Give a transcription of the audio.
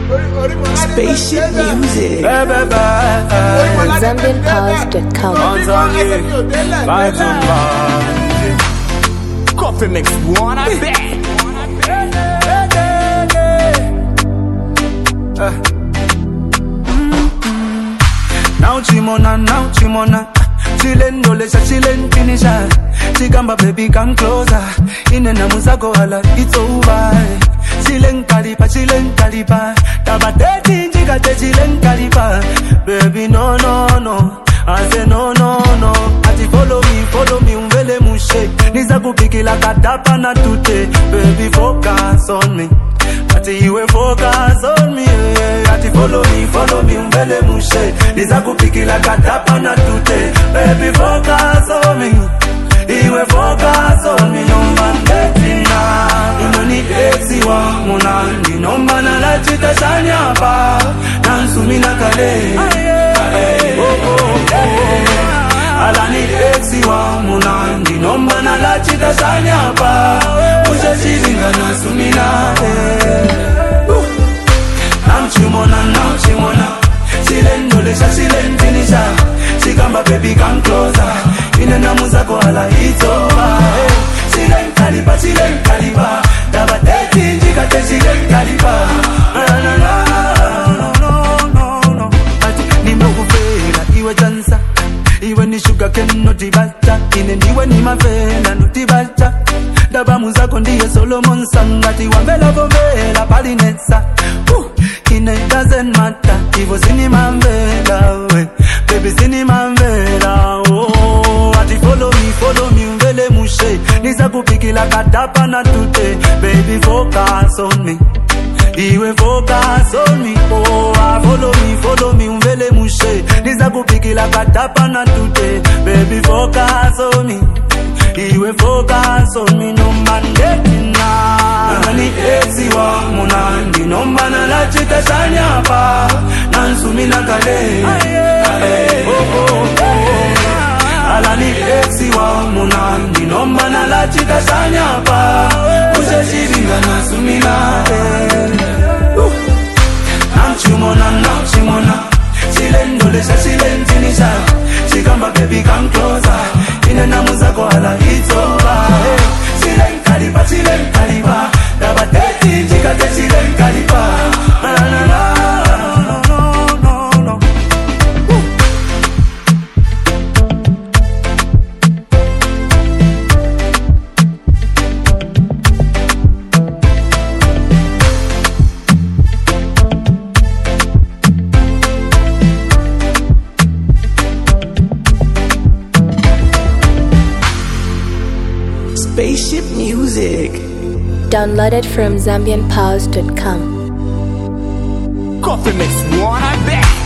Spaceship music. ZambianPows.com. Coffee mix one, I bet. Now Chimona Chillen dolesha, chillen finisher. Chigamba baby come closer. Inena musako hala, it's over. Chillen kalipa Tabateti njigate chillen kalipa. Baby no I say no Ati follow me umvele mushe. Niza kupikila katapa na tute. Baby focus on me. Ati iwe focus on me, yeah. Ati follow me umvele mushe. Niza kupikila katapa na tute. Baby focus on me. Iwe focus on me. Nomba ndetina Imani exi wa munandi. Nomba na la chita shanyapa. Nansumi na kale Alani exi wa munandi. Nomba na la chita shanyapa. Musha shilinga na sumina Now Chimona Chillen dolesha, chillen finisher. Chigamba baby come closer. Inena musako hala, it's over. Chillen kalipa Tabateti njigate chillen kalipa. No Ati nimekuvela iwe chansa. Iwe ni sugar cane noti bacha. Ine niwe ni mavela noti bacha. Daba muzako ndiye Solomon Sangati. Wambela vovela palinetsa. It doesn't matter. Ivo sini mambela we. Baby sini mambela. Oh, ati follow me umvele mushe. Niza kupikila katapa na tute. Baby focus on me. Iwe focus on me. Oh, follow me umvele mushe. Niza kupikila katapa na tute. Baby focus on me. Iwe focus on me. No mandetina Nani exi wa munandi. Nomba na la chita shanyapa. Nansumi na kale Alani exi wa munandi. Nomba na la chita shanyapa. Musha shilinga na sumina Now Chimona Chillen dolesha, chillen finisher. Chigamba baby come closer. Inena musako hala, it's over. Chillen kalipa Tabateti njigate chillen kalipa. No Spaceship music. Downloaded from ZambianPows.com. Coffee mix one, I bet.